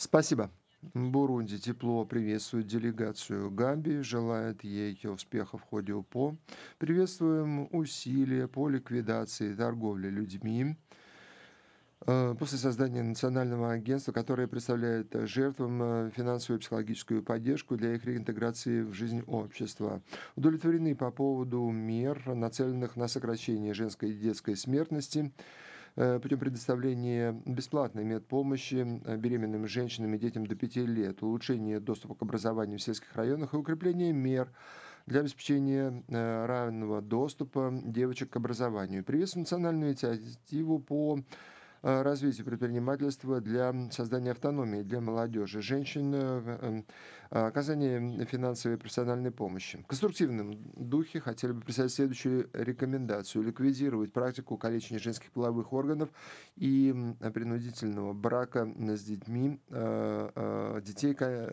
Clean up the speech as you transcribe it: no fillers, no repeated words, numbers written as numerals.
Спасибо. Бурунди тепло приветствует делегацию Гамбии, желает ей успеха в ходе УПО. Приветствуем усилия по ликвидации торговли людьми. После создания национального агентства, которое представляет жертвам финансовую и психологическую поддержку для их реинтеграции в жизнь общества. Удовлетворены по поводу мер, нацеленных на сокращение женской и детской смертности, путем предоставления бесплатной медпомощи беременным женщинам и детям до 5 лет, улучшение доступа к образованию в сельских районах и укрепление мер для обеспечения равного доступа девочек к образованию. Приветствуем национальную инициативу по развитию предпринимательства для создания автономии для молодежи, женщин, оказание финансовой и профессиональной помощи. В конструктивном духе хотели бы представить следующую рекомендацию: ликвидировать практику калечения женских половых органов и принудительного брака с детьми, детей